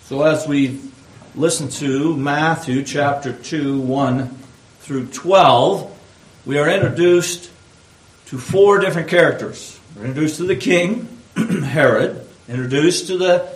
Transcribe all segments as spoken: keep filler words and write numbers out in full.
So as we listen to Matthew chapter two, one through twelve, we are introduced to four different characters. We're introduced to the king, Herod, introduced to the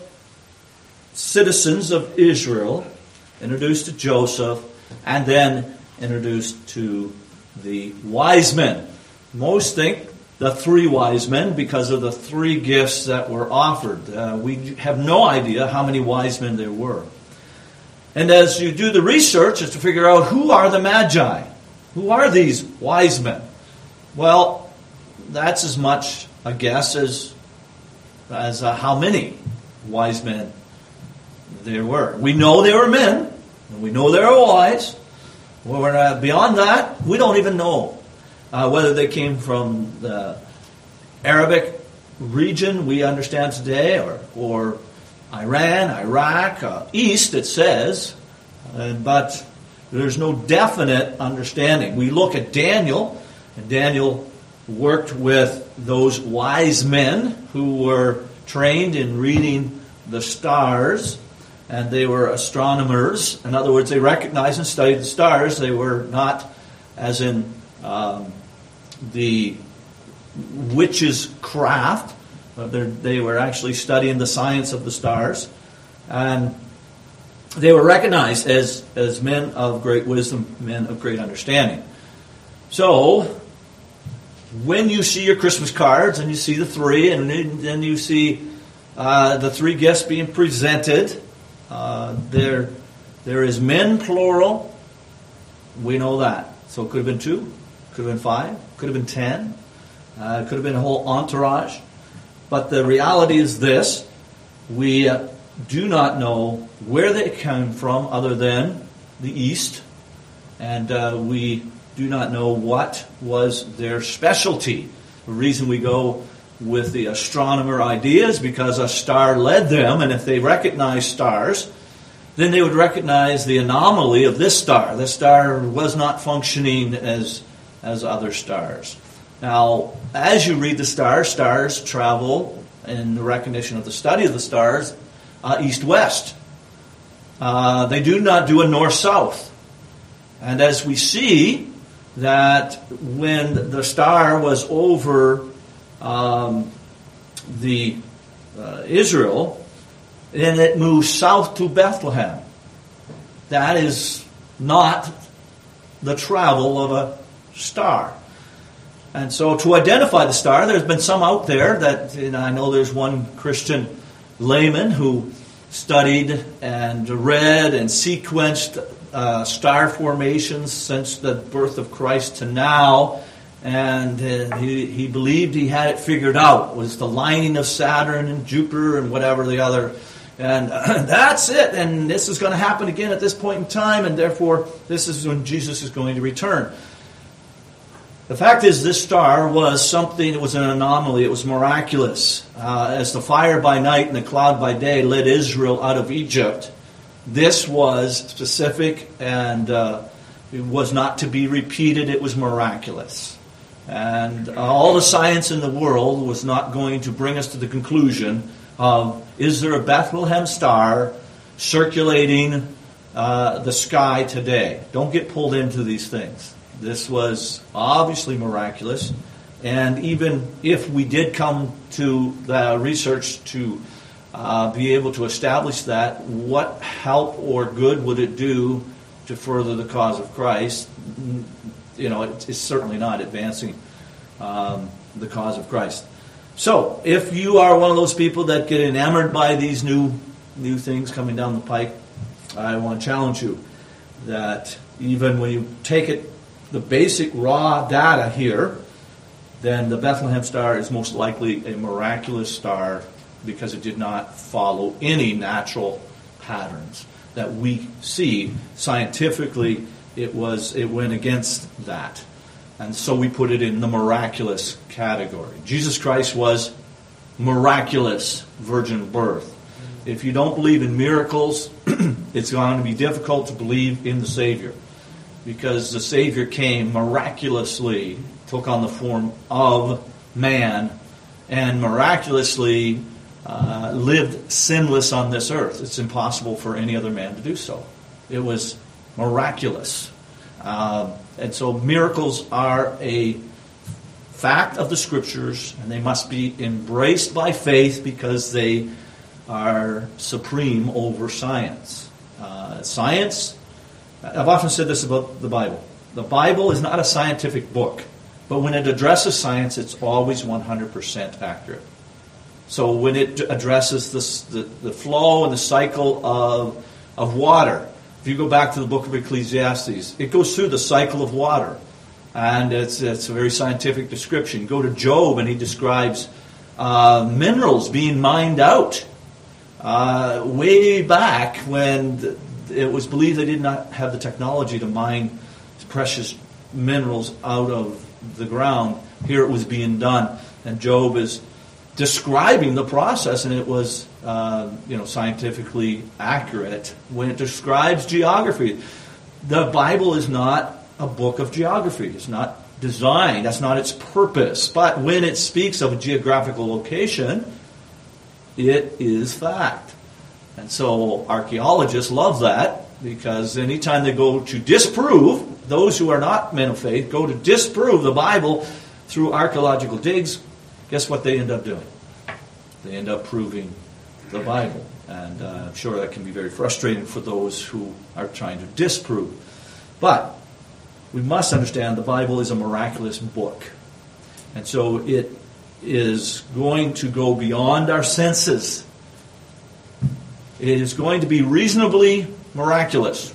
citizens of Israel, introduced to Joseph, and then introduced to the wise men. Most think the three wise men because of the three gifts that were offered. Uh, we have no idea how many wise men there were. And as you do the research, is to figure out who are the Magi. Who are these wise men? Well, that's as much a guess as, as uh, how many wise men there were. We know they were men, and we know they were wise. Well, uh, beyond that, we don't even know. Uh, whether they came from the Arabic region we understand today, or, or Iran, Iraq, uh, East, it says, uh, but there's no definite understanding. We look at Daniel, and Daniel worked with those wise men who were trained in reading the stars, and they were astronomers. In other words, they recognized and studied the stars. They were not, as in um, the witch's craft. They were actually studying the science of the stars. And they were recognized as, as men of great wisdom, men of great understanding. So, when you see your Christmas cards and you see the three, and then you see uh, the three gifts being presented, uh, there, there is men plural. We know that. So it could have been two. Could have been five, could have been ten, uh, could have been a whole entourage. But the reality is this: we uh, do not know where they came from other than the East, and uh, we do not know what was their specialty. The reason we go with the astronomer idea is because a star led them, and if they recognize stars, then they would recognize the anomaly of this star. This star was not functioning as as other stars. Now, as you read the stars, stars travel, in the recognition of the study of the stars, uh, east-west. Uh, they do not do a north-south. And as we see that when the star was over um, the uh, Israel, then it moves south to Bethlehem. That is not the travel of a star. And so to identify the star, there's been some out there that, you know, I know there's one Christian layman who studied and read and sequenced uh, star formations since the birth of Christ to now, and uh, he, he believed he had it figured out. It was the lining of Saturn and Jupiter and whatever the other, and uh, that's it, and this is going to happen again at this point in time, and therefore this is when Jesus is going to return. The fact is, this star was something, it was an anomaly, it was miraculous. Uh, as the fire by night and the cloud by day led Israel out of Egypt, this was specific and uh, it was not to be repeated, it was miraculous. And uh, all the science in the world was not going to bring us to the conclusion of, is there a Bethlehem star circulating uh, the sky today? Don't get pulled into these things. This was obviously miraculous, and even if we did come to the research to uh, be able to establish that, what help or good would it do to further the cause of Christ? You know, it, it's certainly not advancing um, the cause of Christ. So, if you are one of those people that get enamored by these new new things coming down the pike, I want to challenge you that even when you take it, the basic raw data here, then the Bethlehem star is most likely a miraculous star because it did not follow any natural patterns that we see. Scientifically, it was it went against that. And so we put it in the miraculous category. Jesus Christ was miraculous virgin birth. If you don't believe in miracles, it's going to be difficult to believe in the Savior. Because the Savior came miraculously, took on the form of man, and miraculously uh, lived sinless on this earth. It's impossible for any other man to do so. It was miraculous. Uh, and so miracles are a fact of the Scriptures, and they must be embraced by faith because they are supreme over science. Uh, science, I've often said this about the Bible. The Bible is not a scientific book, but when it addresses science, it's always one hundred percent accurate. So when it addresses this, the, the flow and the cycle of, of water, if you go back to the book of Ecclesiastes, it goes through the cycle of water. And it's, it's a very scientific description. You go to Job and he describes uh, minerals being mined out. Uh, way back when the, it was believed they did not have the technology to mine precious minerals out of the ground. Here it was being done. And Job is describing the process, and it was uh, you know, scientifically accurate when it describes geography. The Bible is not a book of geography. It's not designed. That's not its purpose. But when it speaks of a geographical location, it is fact. And so archaeologists love that, because anytime they go to disprove, those who are not men of faith go to disprove the Bible through archaeological digs, guess what they end up doing? They end up proving the Bible. And uh, I'm sure that can be very frustrating for those who are trying to disprove. But we must understand the Bible is a miraculous book. And so it is going to go beyond our senses. It is going to be reasonably miraculous.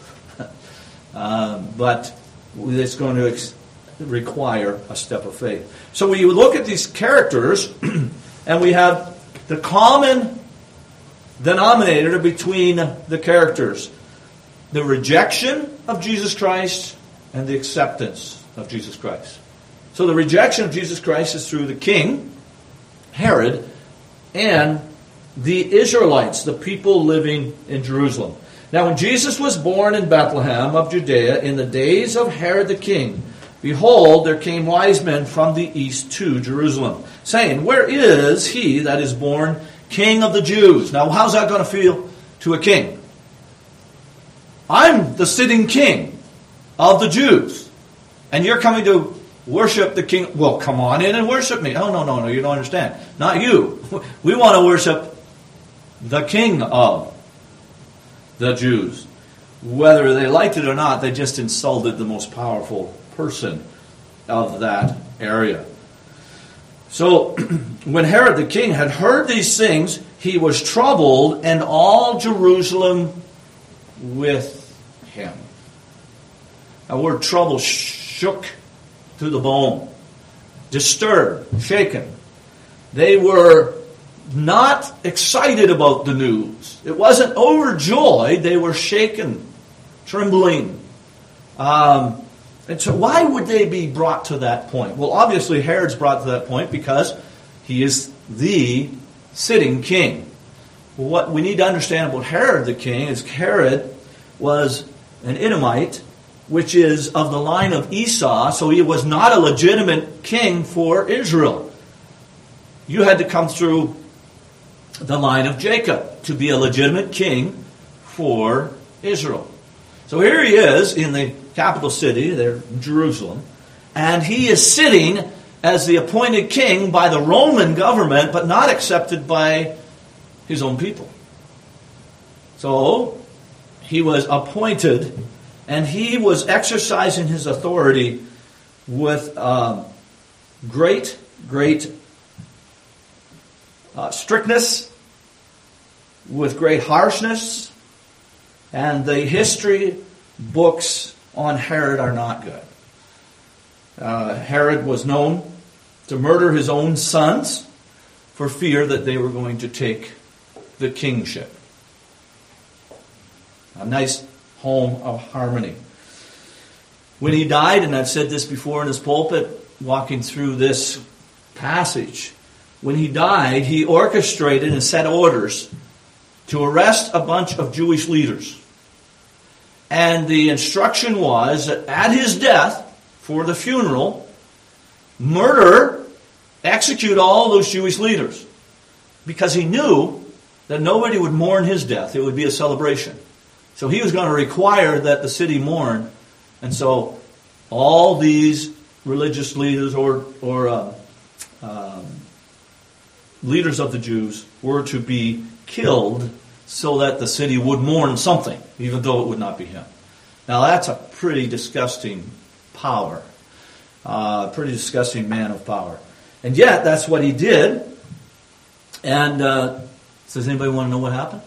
uh, but it's going to ex- require a step of faith. So we look at these characters, and we have the common denominator between the characters: the rejection of Jesus Christ and the acceptance of Jesus Christ. So the rejection of Jesus Christ is through the king, Herod, and the Israelites, the people living in Jerusalem. Now when Jesus was born in Bethlehem of Judea in the days of Herod the king, behold, there came wise men from the east to Jerusalem, saying, where is he that is born King of the Jews? Now how's that going to feel to a king? I'm the sitting king of the Jews, and you're coming to worship the king. Well, come on in and worship me. Oh, no, no, no, you don't understand. Not you. We want to worship the king of the Jews. Whether they liked it or not, they just insulted the most powerful person of that area. So, when Herod the king had heard these things, he was troubled, and all Jerusalem with him. The word trouble, shook to the bone, disturbed, shaken. They were not excited about the news. It wasn't overjoyed. They were shaken, trembling. Um, and so why would they be brought to that point? Well, obviously Herod's brought to that point because he is the sitting king. Well, what we need to understand about Herod the king is Herod was an Edomite, which is of the line of Esau, so he was not a legitimate king for Israel. You had to come through the line of Jacob to be a legitimate king for Israel. So here he is in the capital city, there, Jerusalem, and he is sitting as the appointed king by the Roman government, but not accepted by his own people. So he was appointed, and he was exercising his authority with um, great, great uh, strictness, with great harshness, and the history books on Herod are not good. Uh, Herod was known to murder his own sons for fear that they were going to take the kingship. A nice home of harmony. When he died, and I've said this before in his pulpit, walking through this passage, when he died, he orchestrated and set orders to arrest a bunch of Jewish leaders. And the instruction was that at his death, for the funeral, murder, execute all those Jewish leaders. because he knew that nobody would mourn his death. It would be a celebration. So he was going to require that the city mourn. And so all these religious leaders or, or uh, um, leaders of the Jews were to be killed so that the city would mourn something, even though it would not be him. Now that's a pretty disgusting power. Uh, pretty disgusting man of power. And yet, that's what he did. And uh, does anybody want to know what happened?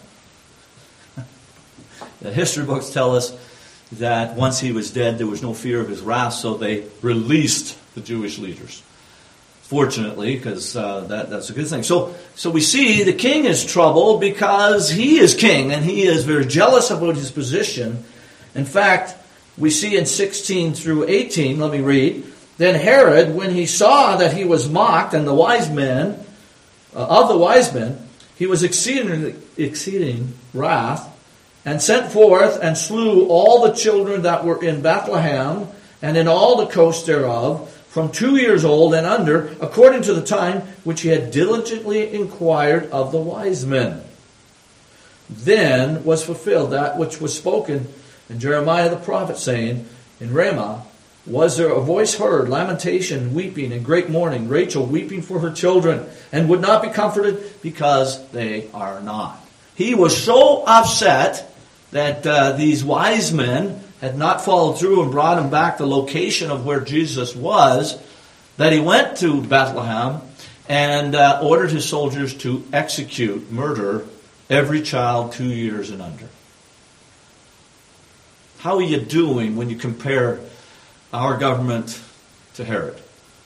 The history books tell us that once he was dead, there was no fear of his wrath, so they released the Jewish leaders. Fortunately, because uh, that, that's a good thing. So, so we see the king is troubled because he is king, and he is very jealous about his position. In fact, we see in sixteen through eighteen, let me read, then Herod, when he saw that he was mocked, and the wise men, uh, of the wise men, he was exceeding, exceeding wrath, and sent forth and slew all the children that were in Bethlehem, and in all the coast thereof, from two years old and under, according to the time which he had diligently inquired of the wise men. Then was fulfilled that which was spoken in Jeremiah the prophet, saying, in Ramah was there a voice heard, lamentation, weeping, and great mourning, Rachel weeping for her children, and would not be comforted because they are not. He was so upset that uh, these wise men had not followed through and brought him back the location of where Jesus was, that he went to Bethlehem and uh, ordered his soldiers to execute, murder, every child two years and under. How are you doing when you compare our government to Herod?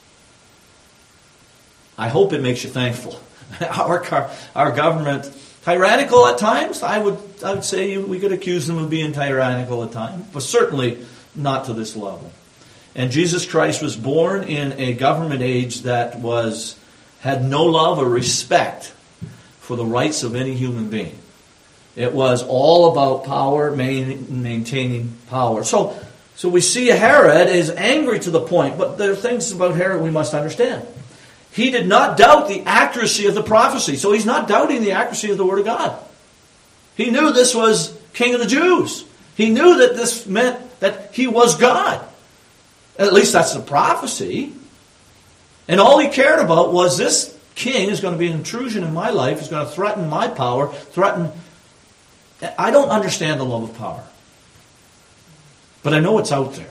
I hope it makes you thankful. Our our government, tyrannical at times. I would I would say we could accuse them of being tyrannical at times, but certainly not to this level. And Jesus Christ was born in a government age that was had no love or respect for the rights of any human being. It was all about power, main, maintaining power. So, so we see Herod is angry to the point, but there are things about Herod we must understand. He did not doubt the accuracy of the prophecy, so he's not doubting the accuracy of the Word of God. He knew this was King of the Jews. He knew that this meant that he was God. At least that's the prophecy. And all he cared about was this king is going to be an intrusion in my life, is going to threaten my power, threaten... I don't understand the love of power. But I know it's out there.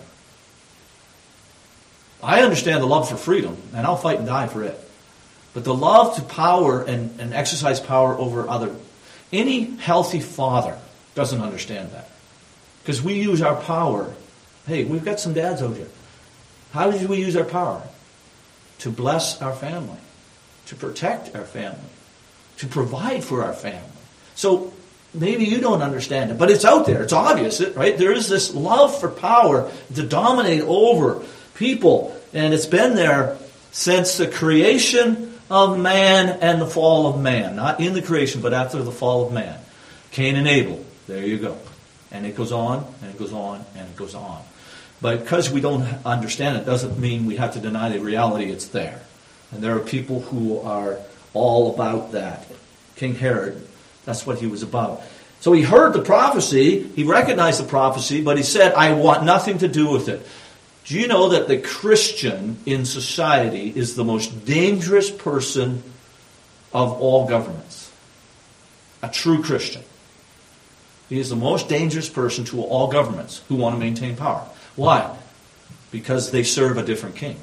I understand the love for freedom, and I'll fight and die for it. But the love to power and, and exercise power over other, any healthy father doesn't understand that. Because we use our power. Hey, we've got some dads out here. How do we use our power? To bless our family, to protect our family, to provide for our family. So maybe you don't understand it, but it's out there. It's obvious, right? There is this love for power to dominate over people, and it's been there since the creation of man and the fall of man. Not in the creation, but after the fall of man. Cain and Abel. There you go. And it goes on, and it goes on, and it goes on. But because we don't understand it doesn't mean we have to deny the reality. It's there. And there are people who are all about that. King Herod, that's what he was about. So he heard the prophecy, he recognized the prophecy, but he said, I want nothing to do with it. Do you know that the Christian in society is the most dangerous person of all governments? A true Christian. He is the most dangerous person to all governments who want to maintain power. Why? Because they serve a different king.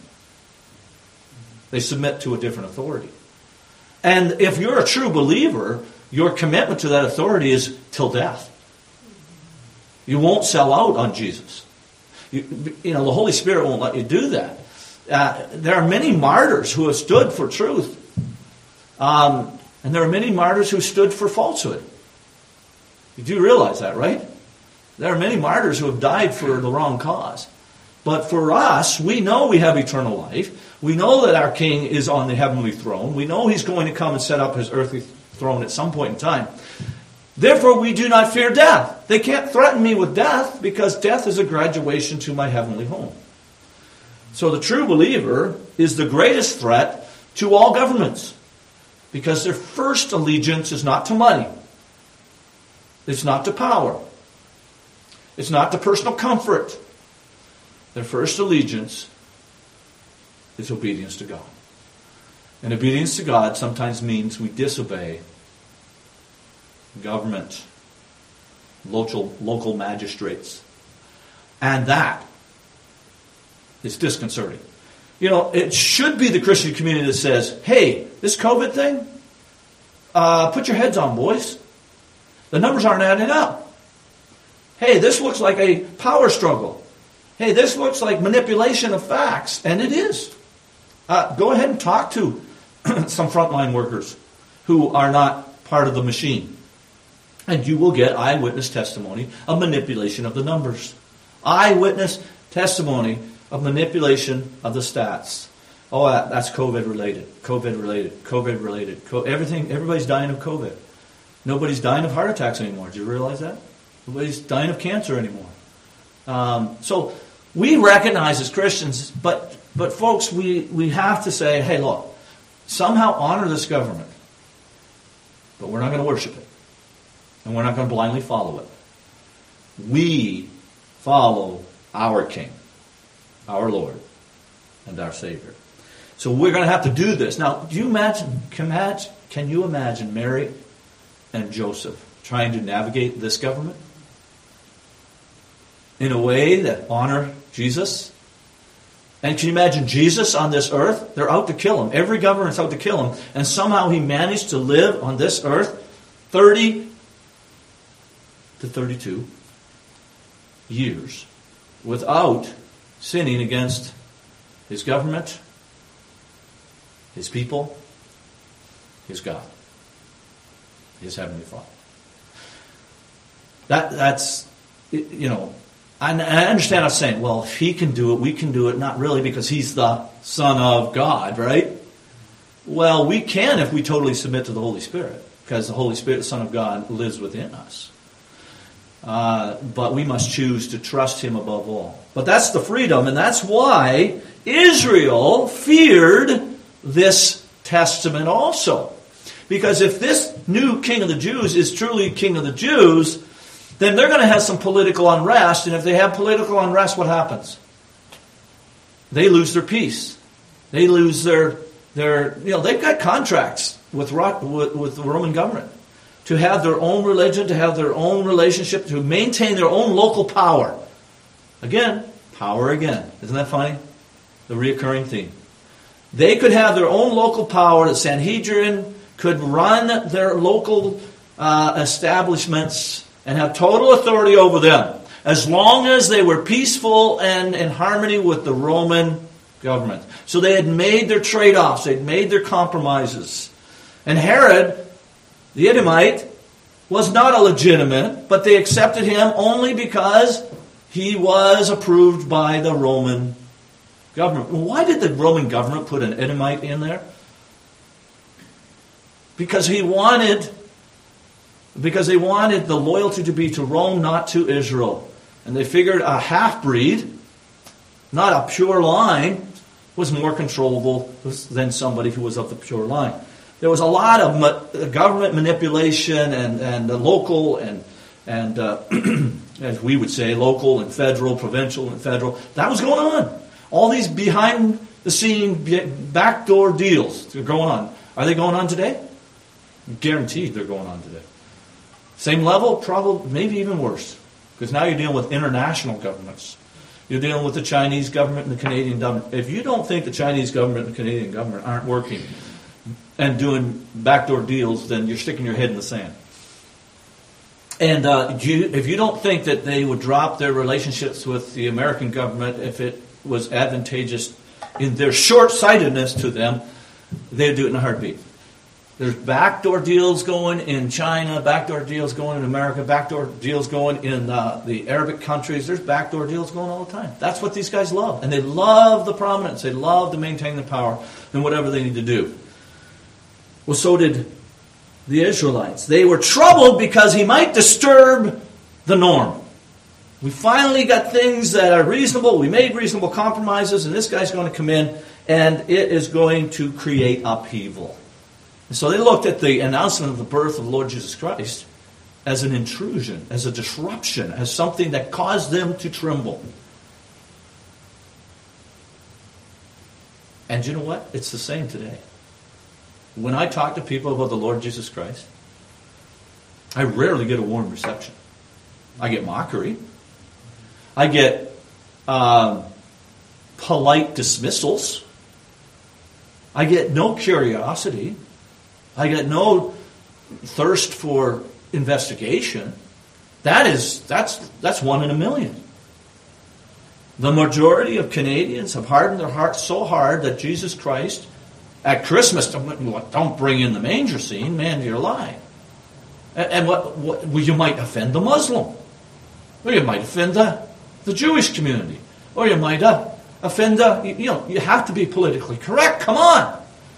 They submit to a different authority. And if you're a true believer, your commitment to that authority is till death. You won't sell out on Jesus. You, you know, the Holy Spirit won't let you do that. Uh, there are many martyrs who have stood for truth. Um, and there are many martyrs who stood for falsehood. You do realize that, right? There are many martyrs who have died for the wrong cause. But for us, we know we have eternal life. We know that our King is on the heavenly throne. We know He's going to come and set up His earthly throne at some point in time. Therefore, we do not fear death. They can't threaten me with death because death is a graduation to my heavenly home. So the true believer is the greatest threat to all governments. Because their first allegiance is not to money. It's not to power. It's not to personal comfort. Their first allegiance is obedience to God. And obedience to God sometimes means we disobey government, local, local magistrates. And that is disconcerting. You know, it should be the Christian community that says, hey, this COVID thing, uh, put your heads on, boys. The numbers aren't adding up. Hey, this looks like a power struggle. Hey, this looks like manipulation of facts. And it is. Uh, go ahead and talk to some frontline workers who are not part of the machine. And you will get eyewitness testimony of manipulation of the numbers. Eyewitness testimony of manipulation of the stats. Oh, that's COVID related, COVID related, COVID related. Everything, everybody's dying of COVID. Nobody's dying of heart attacks anymore. Did you realize that? Nobody's dying of cancer anymore. Um, so we recognize as Christians, but but folks, we, we have to say, hey, look, somehow honor this government, but we're not going to worship it. And we're not going to blindly follow it. We follow our King, our Lord, and our Savior. So we're going to have to do this. Now, do you imagine, can, imagine, can you imagine Mary and Joseph trying to navigate this government in a way that honor Jesus? And can you imagine Jesus on this earth? They're out to kill him. Every government's out to kill him. And somehow he managed to live on this earth thirty to thirty-two years without sinning against his government, his people, his God, his Heavenly Father. That that's, you know, I, I understand us saying, well, if he can do it, we can do it. Not really, because he's the Son of God, right? Well, we can if we totally submit to the Holy Spirit, because the Holy Spirit, the Son of God, lives within us. Uh, but we must choose to trust him above all. But that's the freedom, and that's why Israel feared this testament also. Because if this new king of the Jews is truly king of the Jews, then they're going to have some political unrest, and if they have political unrest, what happens? They lose their peace. They lose their, their you know, they've got contracts with, with, with the Roman government to have their own religion, to have their own relationship, to maintain their own local power. Again, power again. Isn't that funny? The reoccurring theme. They could have their own local power. The Sanhedrin could run their local uh, establishments and have total authority over them, as long as they were peaceful and in harmony with the Roman government. So they had made their trade-offs. They'd made their compromises. And Herod, the Edomite, was not a legitimate, but they accepted him only because he was approved by the Roman government. Why did the Roman government put an Edomite in there? Because he wanted, because they wanted the loyalty to be to Rome, not to Israel. And they figured a half-breed, not a pure line, was more controllable than somebody who was of the pure line. There was a lot of ma- government manipulation and, and uh, local and, and uh, as we would say, local and federal, provincial and federal. That was going on. All these behind-the-scene backdoor deals are going on. Are they going on today? Guaranteed they're going on today. Same level? Probably, maybe even worse. Because now you're dealing with international governments. You're dealing with the Chinese government and the Canadian government. If you don't think the Chinese government and the Canadian government aren't working and doing backdoor deals, then you're sticking your head in the sand. And uh, you, if you don't think that they would drop their relationships with the American government if it was advantageous in their short-sightedness to them, they'd do it in a heartbeat. There's backdoor deals going in China, backdoor deals going in America, backdoor deals going in uh, the Arabic countries. There's backdoor deals going all the time. That's what these guys love. And they love the prominence. They love to maintain the power in whatever they need to do. Well, so did the Israelites. They were troubled because he might disturb the norm. We finally got things that are reasonable. We made reasonable compromises, and this guy's going to come in, and it is going to create upheaval. So they looked at the announcement of the birth of the Lord Jesus Christ as an intrusion, as a disruption, as something that caused them to tremble. And you know what? It's the same today. When I talk to people about the Lord Jesus Christ, I rarely get a warm reception. I get mockery. I get um, polite dismissals. I get no curiosity. I get no thirst for investigation. That is, that's, that's one in a million. The majority of Canadians have hardened their hearts so hard that Jesus Christ, at Christmas, don't bring in the manger scene, man, you're lying. And, and what, what well, you might offend the Muslim. Or you might offend the, the Jewish community. Or you might uh, offend the, you know, you have to be politically correct, come on.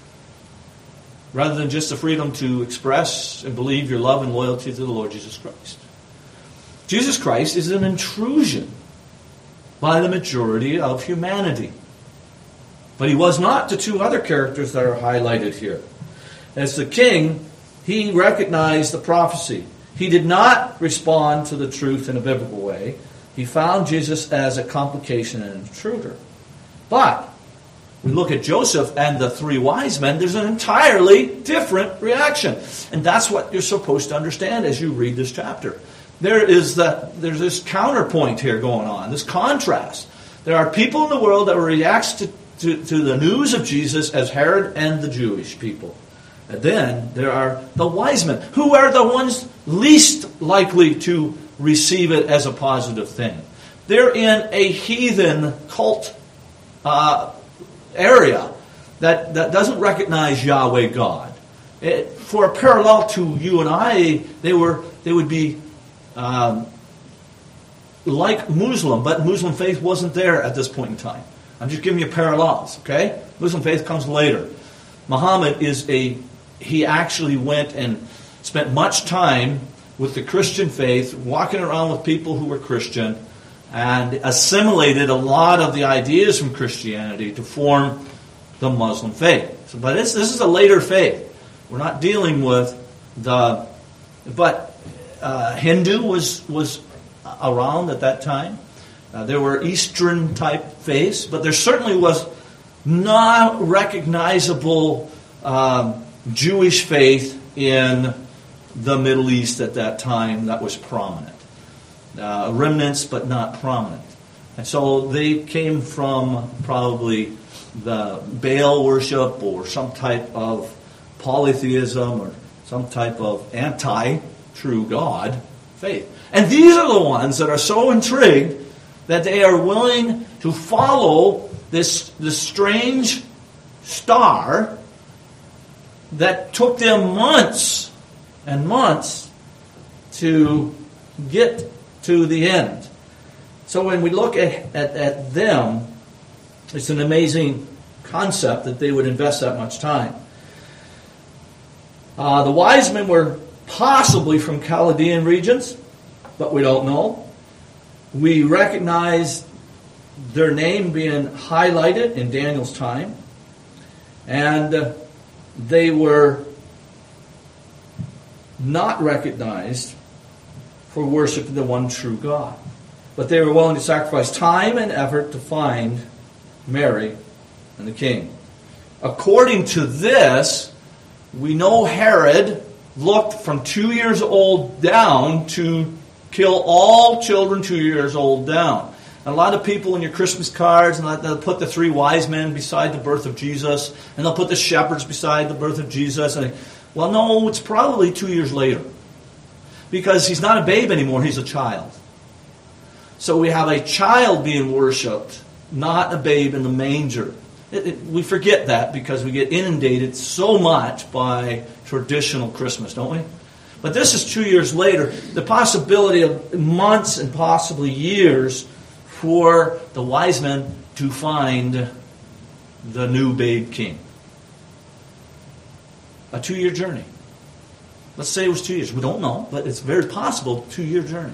Rather than just the freedom to express and believe your love and loyalty to the Lord Jesus Christ. Jesus Christ is an intrusion by the majority of humanity. But he was not the two other characters that are highlighted here. As the king, he recognized the prophecy. He did not respond to the truth in a biblical way. He found Jesus as a complication and an intruder. But we look at Joseph and the three wise men, there's an entirely different reaction. And that's what you're supposed to understand as you read this chapter. There is the, there's this counterpoint here going on, this contrast. There are people in the world that react to, to, to the news of Jesus as Herod and the Jewish people. And then there are the wise men, who are the ones least likely to receive it as a positive thing. They're in a heathen cult uh, area that, that doesn't recognize Yahweh God. It, for a parallel to you and I, they were they would be um, like Muslim, but Muslim faith wasn't there at this point in time. I'm just giving you parallels, okay? Muslim faith comes later. Muhammad is a, he actually went and spent much time with the Christian faith, walking around with people who were Christian, and assimilated a lot of the ideas from Christianity to form the Muslim faith. So, but this, this is a later faith. We're not dealing with the... But uh, Hindu was, was around at that time. Uh, there were Eastern type faiths, but there certainly was not recognizable um, Jewish faith in the Middle East at that time that was prominent. Uh, remnants, but not prominent. And so they came from probably the Baal worship or some type of polytheism or some type of anti-true God faith. And these are the ones that are so intrigued that they are willing to follow this, this strange star that took them months and months to get to the end. So when we look at, at, at them, it's an amazing concept that they would invest that much time. Uh, the wise men were possibly from Chaldean regions, but we don't know. We recognize their name being highlighted in Daniel's time. And uh, they were not recognized for worshiping the one true God. But they were willing to sacrifice time and effort to find Mary and the king. According to this, we know Herod looked from two years old down to kill all children two years old down. And a lot of people in your Christmas cards, and they'll put the three wise men beside the birth of Jesus, and they'll put the shepherds beside the birth of Jesus. And well, no, it's probably two years later. Because he's not a babe anymore, he's a child. So we have a child being worshipped, not a babe in the manger. It, it, we forget that because we get inundated so much by traditional Christmas, don't we? But this is two years later. The possibility of months and possibly years for the wise men to find the new babe king. A two-year journey. Let's say it was two years. We don't know, but it's very possible two-year journey.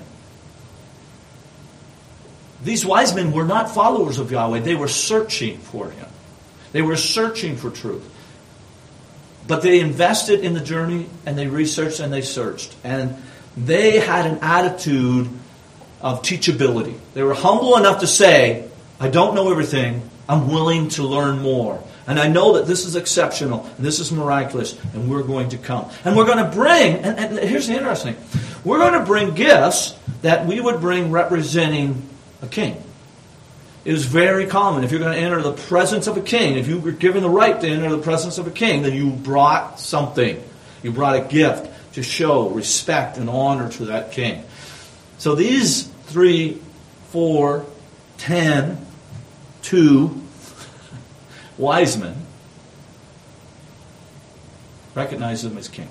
These wise men were not followers of Yahweh. They were searching for Him. They were searching for truth. But they invested in the journey, and they researched and they searched. And they had an attitude of teachability. They were humble enough to say, I don't know everything. I'm willing to learn more. And I know that this is exceptional, and this is miraculous, and we're going to come. And we're going to bring, and, and here's the interesting, we're going to bring gifts that we would bring representing a king. It is very common. If you're going to enter the presence of a king, if you were given the right to enter the presence of a king, then you brought something. You brought a gift to show respect and honor to that king. So these three, four, ten, two wise men recognize him as king.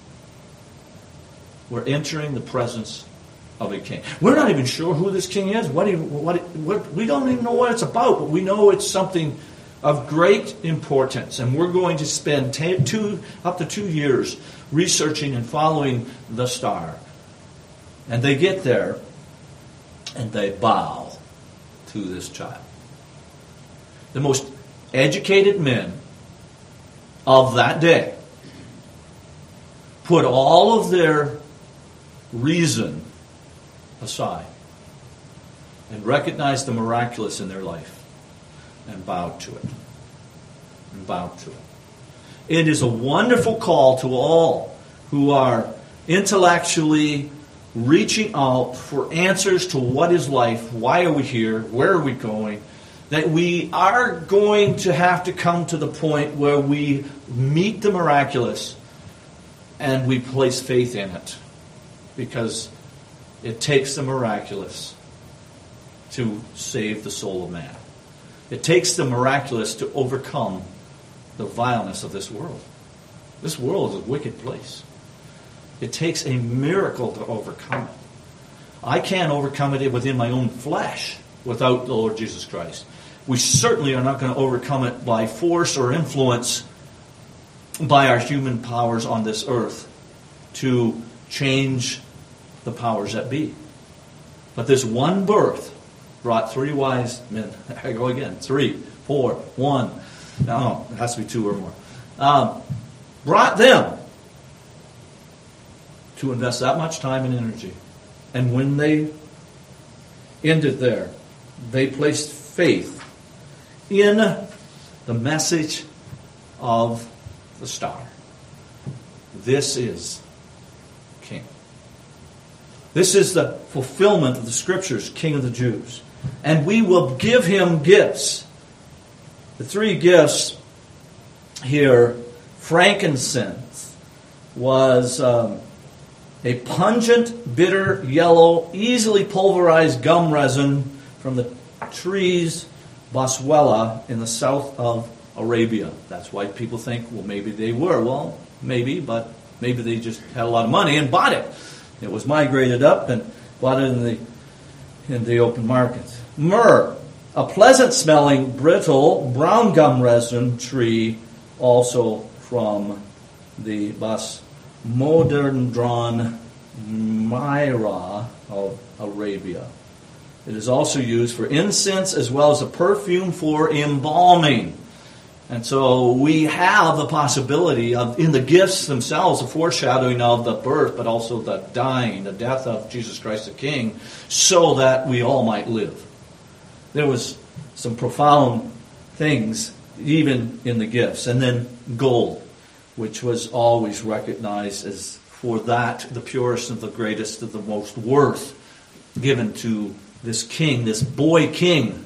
We're entering the presence of a king. We're not even sure who this king is. What, he, what, what we don't even know what it's about, but we know it's something of great importance. And we're going to spend t- two, up to two years researching and following the star. And they get there, and they bow to this child. The most educated men of that day put all of their reason aside and recognized the miraculous in their life and bowed to it. And bowed to it. It is a wonderful call to all who are intellectually reaching out for answers to what is life, why are we here, where are we going, that we are going to have to come to the point where we meet the miraculous and we place faith in it. Because it takes the miraculous to save the soul of man. It takes the miraculous to overcome the vileness of this world. This world is a wicked place. It takes a miracle to overcome it. I can't overcome it within my own flesh without the Lord Jesus Christ. We certainly are not going to overcome it by force or influence by our human powers on this earth to change the powers that be. But this one birth brought three wise men. I go again. Three, four, one. No, it has to be two or more. Um, brought them to invest that much time and energy. And when they ended there, they placed faith in the message of the star. This is King. This is the fulfillment of the Scriptures, King of the Jews. And we will give him gifts. The three gifts here, frankincense was um, a pungent, bitter, yellow, easily pulverized gum resin from the trees Boswellia in the south of Arabia. That's why people think, well, maybe they were. Well, maybe, but maybe they just had a lot of money and bought it. It was migrated up and bought it in the in the open market. Myrrh, a pleasant-smelling, brittle, brown gum resin tree, also from the Bosmodendron myra of Arabia. It is also used for incense as well as a perfume for embalming. And so we have the possibility of, in the gifts themselves, a foreshadowing of the birth, but also the dying, the death of Jesus Christ the King, so that we all might live. There was some profound things, even in the gifts. And then gold, which was always recognized as, for that, the purest and the greatest of the most worth given to this king, this boy king.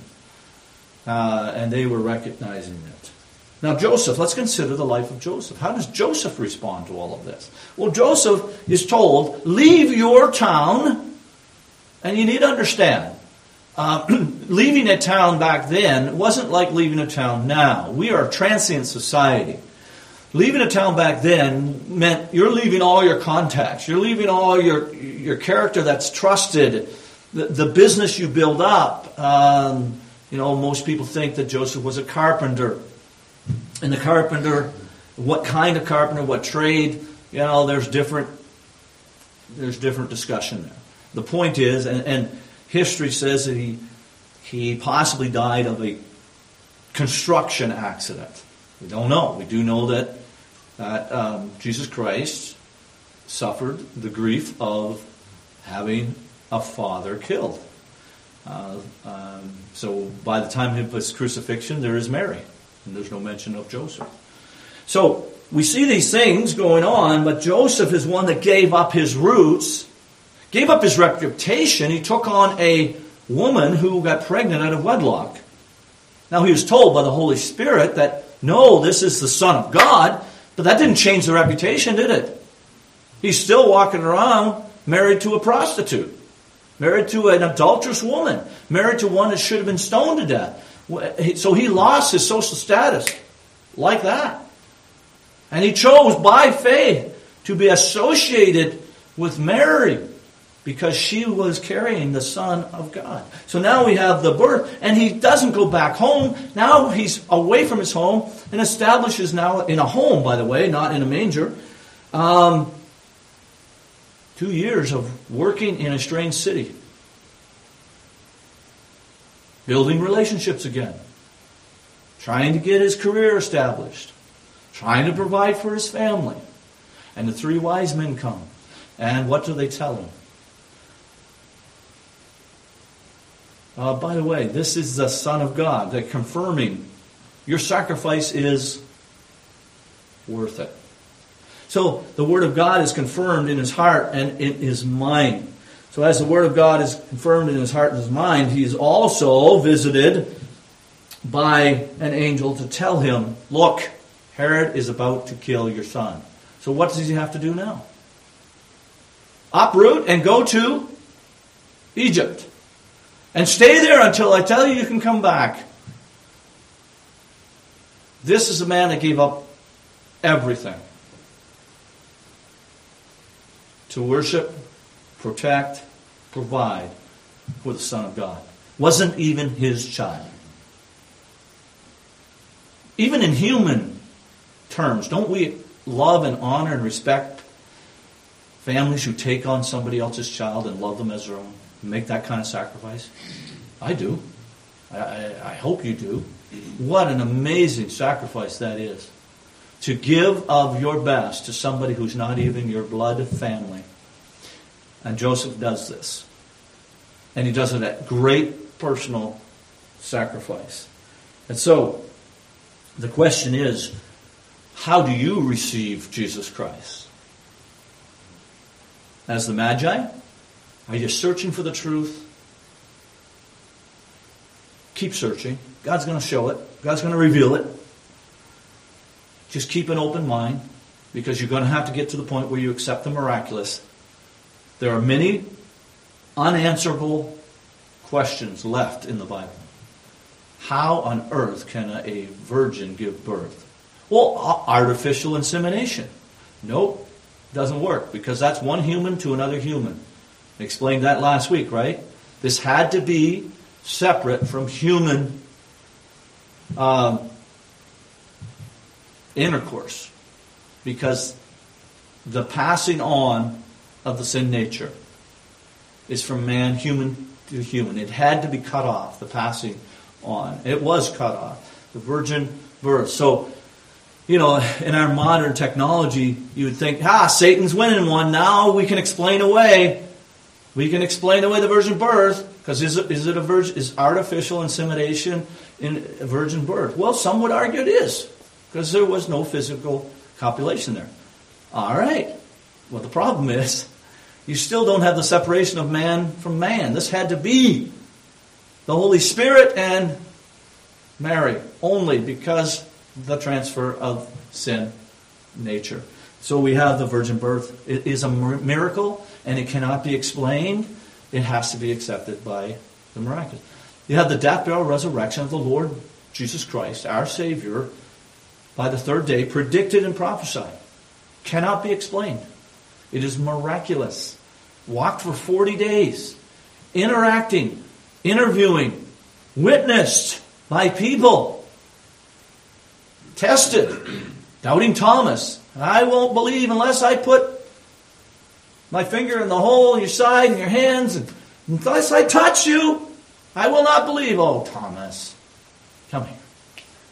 Uh, and they were recognizing it. Now Joseph, let's consider the life of Joseph. How does Joseph respond to all of this? Well, Joseph is told, leave your town. And you need to understand, uh, leaving a town back then wasn't like leaving a town now. We are a transient society. Leaving a town back then meant you're leaving all your contacts. You're leaving all your, your character that's trusted, the, the business you build up. Um, you know, most people think that Joseph was a carpenter. And the carpenter, what kind of carpenter, what trade, you know, there's different there's different discussion there. The point is, and, and history says that he he possibly died of a construction accident. We don't know. We do know that that um, Jesus Christ suffered the grief of having a father killed. Uh, um, so by the time of his crucifixion, there is Mary, and there's no mention of Joseph. So we see these things going on, but Joseph is one that gave up his roots, gave up his reputation. He took on a woman who got pregnant out of wedlock. Now he was told by the Holy Spirit that, no, this is the Son of God, but that didn't change the reputation, did it? He's still walking around married to a prostitute, married to an adulterous woman, married to one that should have been stoned to death. So he lost his social status like that. And he chose by faith to be associated with Mary because she was carrying the Son of God. So now we have the birth, and he doesn't go back home. Now he's away from his home and establishes now in a home, by the way, not in a manger, um, two years of working in a strange city. Building relationships again. Trying to get his career established. Trying to provide for his family. And the three wise men come. And what do they tell him? Uh, by the way, this is the Son of God. They're confirming your sacrifice is worth it. So the Word of God is confirmed in his heart and in his mind. So as the Word of God is confirmed in his heart and his mind, he is also visited by an angel to tell him, look, Herod is about to kill your son. So what does he have to do now? Uproot and go to Egypt. And stay there until I tell you you can come back. This is a man that gave up everything to worship, protect, provide for the Son of God. Wasn't even his child. Even in human terms, don't we love and honor and respect families who take on somebody else's child and love them as their own? Make that kind of sacrifice? I do. I, I, I hope you do. What an amazing sacrifice that is. To give of your best to somebody who's not even your blood family. And Joseph does this. And he does it at great personal sacrifice. And so, the question is, how do you receive Jesus Christ? As the Magi? Are you searching for the truth? Keep searching. God's going to show it. God's going to reveal it. Just keep an open mind, because you're going to have to get to the point where you accept the miraculous. There are many unanswerable questions left in the Bible. How on earth can a virgin give birth? Well, artificial insemination. Nope, doesn't work, because that's one human to another human. I explained that last week, right? This had to be separate from human um, intercourse, because the passing on of the sin nature is from man, human to human. It had to be cut off, the passing on. It was cut off. The virgin birth. So, you know, in our modern technology, you would think, ah, Satan's winning one. Now we can explain away. We can explain away the virgin birth, because is it, is it a virgin? Is artificial insemination in a virgin birth? Well, some would argue it is, because there was no physical copulation there. All right. Well, the problem is, you still don't have the separation of man from man. This had to be the Holy Spirit and Mary only, because the transfer of sin nature. So we have the virgin birth. It is a miracle, and it cannot be explained. It has to be accepted by the miraculous. You have the death, burial, resurrection of the Lord Jesus Christ, our Savior, by the third day, predicted and prophesied. Cannot be explained. It is miraculous. Walked for forty days, interacting, interviewing, witnessed by people, tested, doubting Thomas. I won't believe unless I put my finger in the hole in your side and your hands, and unless I touch you, I will not believe. Oh, Thomas, come here.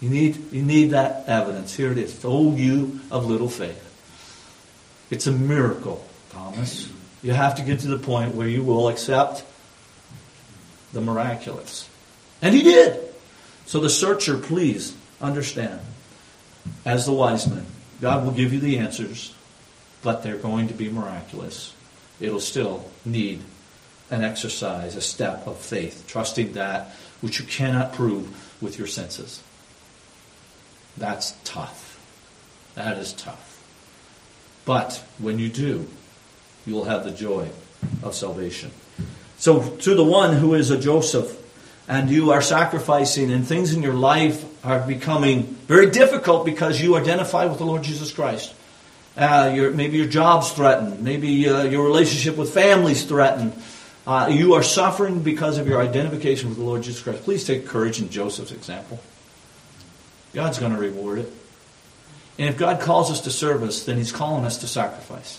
You need, you need that evidence. Here it is. Oh, you of little faith. It's a miracle, Thomas. You have to get to the point where you will accept the miraculous. And he did. So the searcher, please understand, as the wise men, God will give you the answers, but they're going to be miraculous. It'll still need an exercise, a step of faith, trusting that which you cannot prove with your senses. That's tough. That is tough. But when you do, you will have the joy of salvation. So to the one who is a Joseph, and you are sacrificing, and things in your life are becoming very difficult because you identify with the Lord Jesus Christ. Uh, your, maybe your job's threatened. Maybe uh, your relationship with family's threatened. Uh, you are suffering because of your identification with the Lord Jesus Christ. Please take courage in Joseph's example. God's going to reward it. And if God calls us to service, then He's calling us to sacrifice.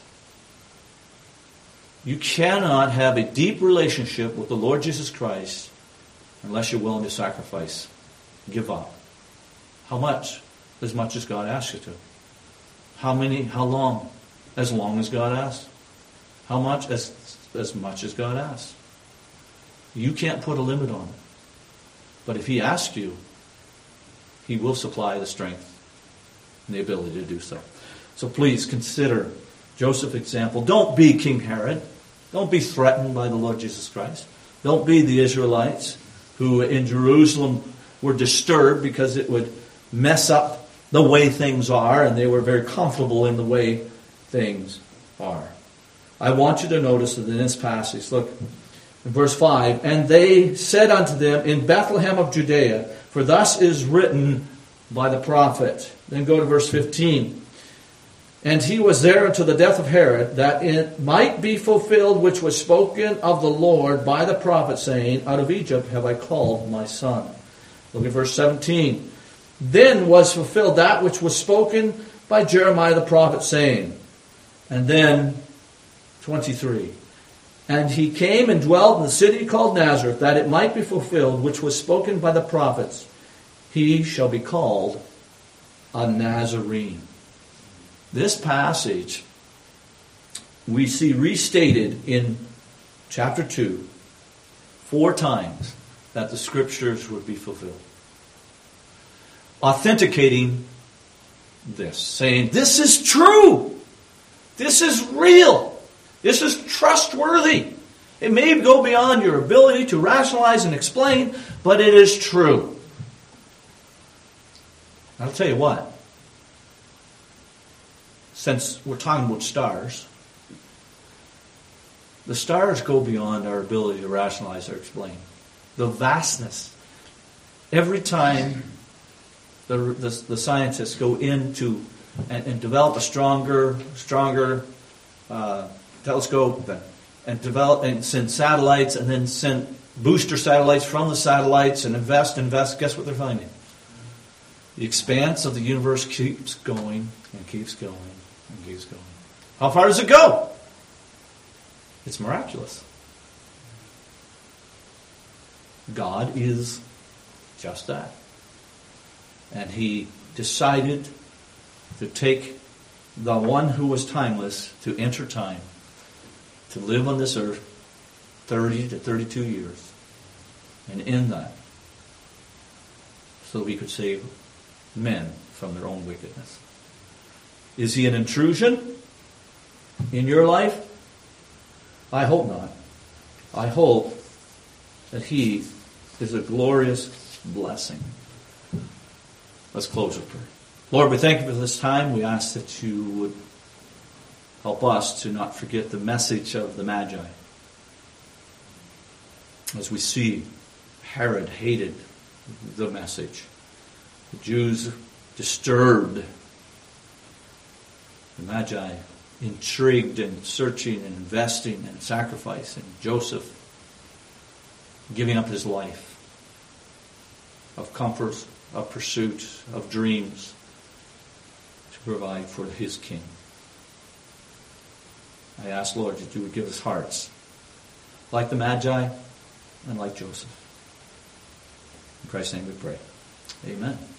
You cannot have a deep relationship with the Lord Jesus Christ unless you're willing to sacrifice. Give up. How much? As much as God asks you to. How many? How long? As long as God asks. How much? As, as much as God asks. You can't put a limit on it. But if He asks you, He will supply the strength and the ability to do so. So please consider Joseph's example. Don't be King Herod. Don't be threatened by the Lord Jesus Christ. Don't be the Israelites who in Jerusalem were disturbed because it would mess up the way things are, and they were very comfortable in the way things are. I want you to notice that in this passage, look, in verse five, and they said unto them, in Bethlehem of Judea, for thus is written by the prophet. Then go to verse fifteen. And he was there until the death of Herod, that it might be fulfilled which was spoken of the Lord by the prophet, saying, out of Egypt have I called my son. Look at verse seventeen. Then was fulfilled that which was spoken by Jeremiah the prophet, saying. And then twenty-three. And he came and dwelt in the city called Nazareth, that it might be fulfilled which was spoken by the prophets. He shall be called a Nazarene. This passage we see restated in chapter two four times that the scriptures would be fulfilled. Authenticating this, saying, this is true. This is real. This is trustworthy. It may go beyond your ability to rationalize and explain, but it is true. I'll tell you what. Since we're talking about stars, the stars go beyond our ability to rationalize or explain. The vastness. Every time the, the, the scientists go into and, and develop a stronger, stronger uh, telescope and, and develop and send satellites and then send booster satellites from the satellites and invest, invest, guess what they're finding? The expanse of the universe keeps going and keeps going and keeps going. How far does it go? It's miraculous. God is just that. And He decided to take the one who was timeless to enter time, to live on this earth thirty to thirty-two years. And in that, so He could save men from their own wickedness. Is He an intrusion in your life? I hope not. I hope that He is a glorious blessing. Let's close with prayer. Lord, we thank You for this time. We ask that You would help us to not forget the message of the Magi. As we see, Herod hated the message. The Jews disturbed. The Magi intrigued and searching and investing and sacrificing. Joseph giving up his life of comfort, of pursuit, of dreams to provide for his king. I ask, Lord, that You would give us hearts like the Magi and like Joseph. In Christ's name we pray. Amen.